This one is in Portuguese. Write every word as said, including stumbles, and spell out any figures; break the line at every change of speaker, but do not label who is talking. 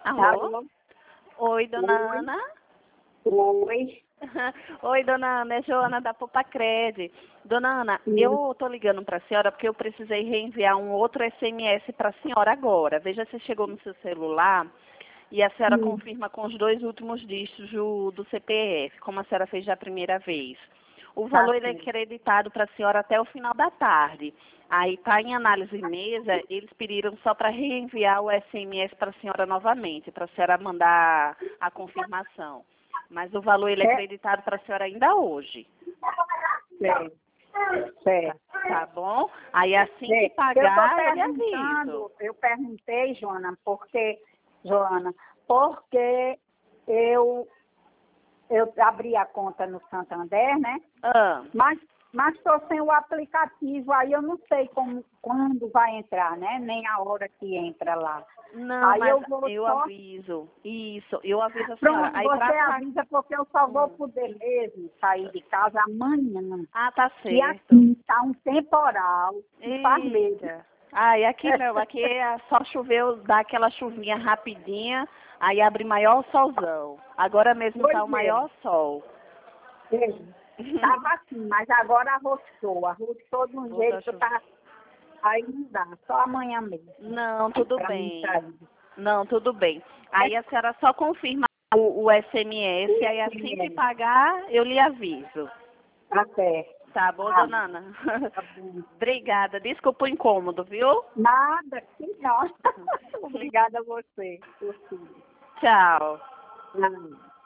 Alô?
Alô?
Oi, dona
Oi.
Ana?
Oi.
Oi, dona Ana, é Joana da Popacred. Dona Ana,
Sim.
eu estou ligando para a senhora porque eu precisei reenviar um outro S M S para a senhora agora. Veja se chegou no seu celular e a senhora
Sim.
confirma com os dois últimos dígitos do, do C P F, como a senhora fez da primeira vez. O
Tá
valor ele é
sim.
creditado para a senhora até o final da tarde. Aí está em análise mesa, eles pediram só para reenviar o S M S para a senhora novamente, para a senhora mandar a confirmação. Mas o valor ele é
É,
creditado para a senhora ainda hoje.
sei.
Tá,
Sei.
tá bom? Aí assim que
Sei. Eu estou
pagar, eu lhe aviso.
perguntando, eu perguntei, Joana, porque, Joana, porque eu, eu abri a conta no Santander, né?
Ah,
Mas mas estou sem o aplicativo, aí eu não sei como, quando vai entrar, né? Nem a hora que entra lá.
não,
Aí
mas
eu vou
eu
só.
aviso. Isso, eu aviso a senhora.
Pronto,
Aí
você
pra...
avisa porque eu só vou
Hum.
poder mesmo sair de casa amanhã.
Ah, tá
E
certo.
aqui está um temporal que faz medo.
Eita. Ah, e aqui não, aqui é só choveu, dá aquela chuvinha rapidinha, aí abre maior solzão. Agora mesmo tá
Pois
o
é.
maior sol.
Estava assim, mas agora arrostou. Arrostou de um
Voltou a
jeito que
chover.
tá. Aí não dá, só amanhã mesmo.
Não, tudo
Para mim
bem.
sair.
Não, tudo bem.
É
Aí a senhora só confirma o, o S M S, aí assim que
esse
pagar, eu lhe aviso.
Tá certo.
Tá bom,
Tá,
dona Ana?
tá bom.
Obrigada. Desculpa o incômodo, viu?
Nada, que não. Obrigada a você por tudo.
Tchau.
Não.